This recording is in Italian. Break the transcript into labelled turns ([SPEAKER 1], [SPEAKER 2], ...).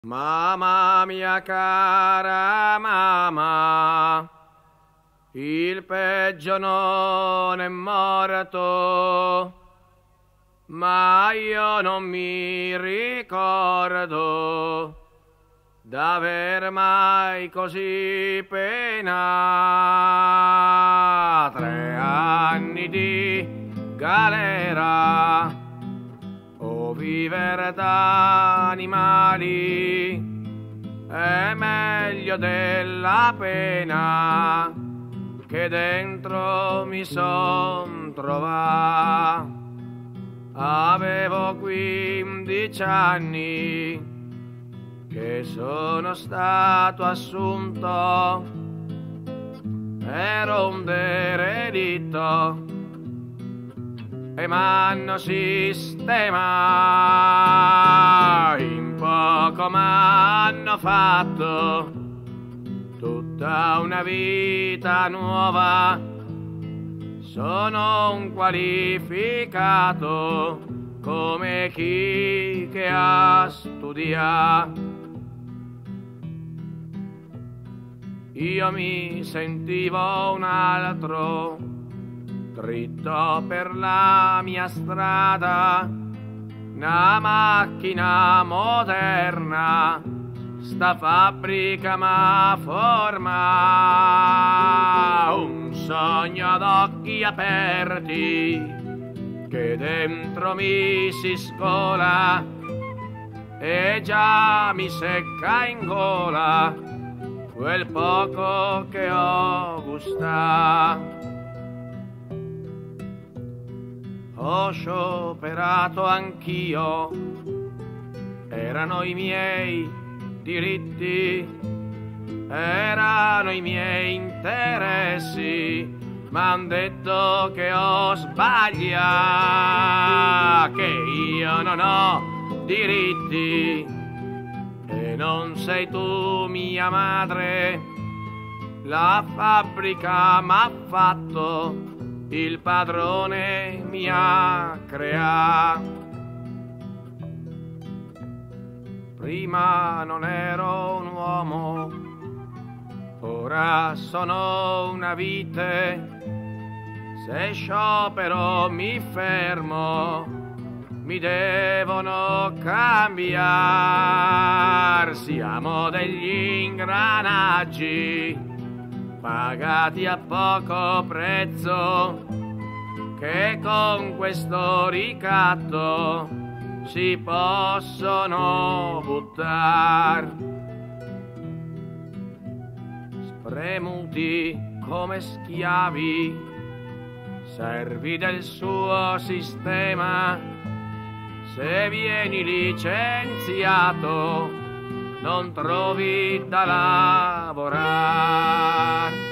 [SPEAKER 1] Mamma mia cara mamma, il peggio non è morto, ma io non mi ricordo d'aver mai così pena. 3 anni di galera o vivere da animali è meglio della pena che dentro mi son trovato. Avevo 15 anni che sono stato assunto, ero un derelitto e m'hanno sistemato. In poco m'hanno fatto tutta una vita nuova. Sono un qualificato come chi che ha studiato. Io mi sentivo un altro, dritto per la mia strada, una macchina moderna, sta fabbrica m'ha forma, un sogno ad occhi aperti che dentro mi si scola e già mi secca in gola quel poco che ho gustato. Ho scioperato anch'io, erano i miei diritti, erano i miei interessi, m'han detto che ho sbagliato, che io non ho diritti e non sei tu mia madre. La fabbrica m'ha fatto, il padrone mi ha creato. Prima non ero un uomo, ora sono una vite. Se sciopero mi fermo, mi devono cambiare. Siamo degli ingranaggi pagati a poco prezzo, che con questo ricatto si possono buttare. Spremuti come schiavi, servi del suo sistema. Se vieni licenziato non trovi da lavorare.